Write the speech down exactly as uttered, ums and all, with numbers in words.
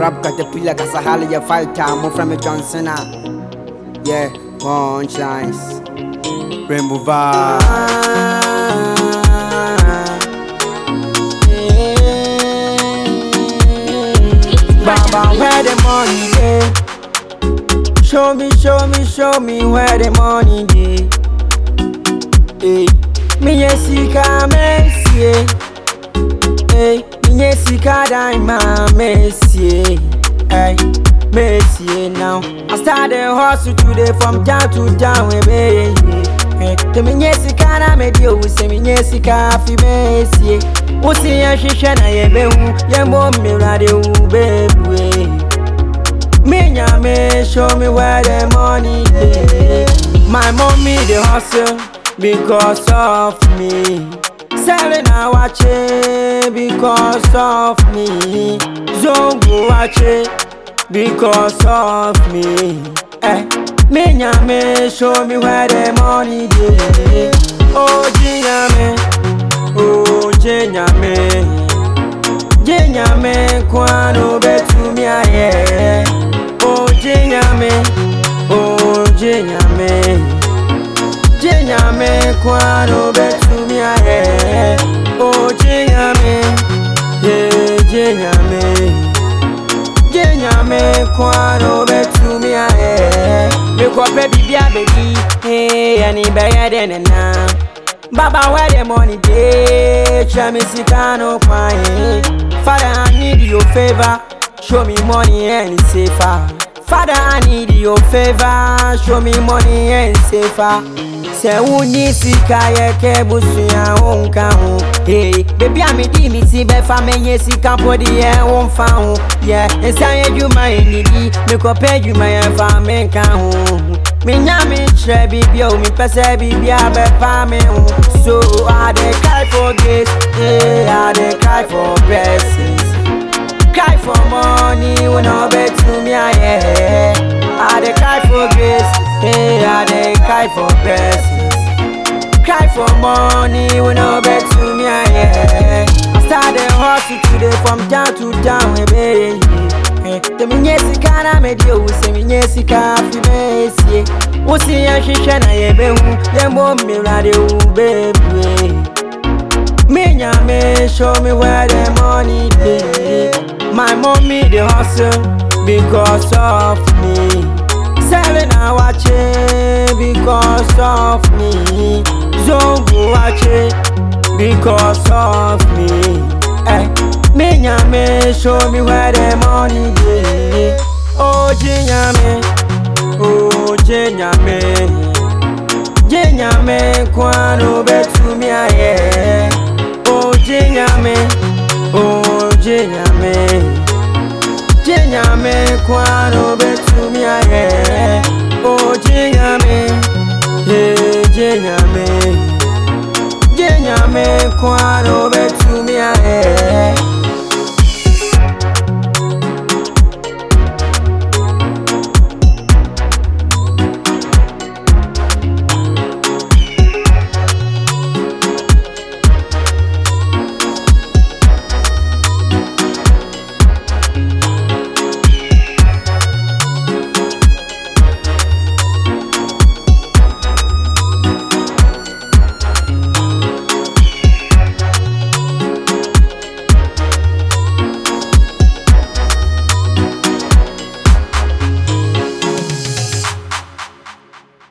Rap caterpillar, Kasahali, ya fighter, move from a Johnson. Yeah, punchlines. Rainbow vibe. Baba, where the money dey? Show me, show me, show me where the money dey. Hey, me yesika Messi. Hey, me yesika daima Messi. Hey, Messi now. I started hustle today from town to town, baby. Hey, the me yesika na me deal with me yesika fi Messi. Usi ya shisha na yebehu, yembo mirade u baby. Me nyame show me where the money dey. My mommy dey hustle because of me. Selling a watch because of me. Zongo watch because of me. Eh, me nyame show me where the money dey. Oh jinyame, oh jinyame, jinyame kwano betumi aye. Oh jinyame, oh jinyame, jinyame kwano betumi aye. Oh jinyame, yeah jinyame, jinyame kwano betumi aye. Me kwa pe bibia baby, hey ani beya denena. Baba where the money dey? Show me sikano kwae. Father I need your favor. Show me money and it's safer. Father, I need your favor. Show me money and safer. Say uni sika ye ke busu ya onka ho. Hey, baby I me di mi si be fa me ye sika podi ye on fa ho. Yeah, esa ye juma ni di me ko pe juma ye fa me kan ho. Me nya me tre bibi o me pese bibi a be fa me ho. So I dey cry for grace. Hey, I dey cry for blessings. Cry for money when I bet to me, yeah. I dey cry for grace, hey, I dey cry for blessings. Cry for money when I bet to me, yeah. I started hustle today from town to town, baby. The minyesika na me deal with me minyesika fi Messi. Usi ya shisha na yebehu, yembo mirade u baby. Me nyame show me where the money dey. My mommy dey hustle because of me. Selling a watch because of me. Zongo watch because of me. Eh, me nyame show me where the money dey. Oh jinyame, oh jinyame, jinyame kwano betumi aye. Oh jinyame, oh jinyame, jinyame kwano betumi aye. Oh jinyame, yeah jinyame, jinyame kwano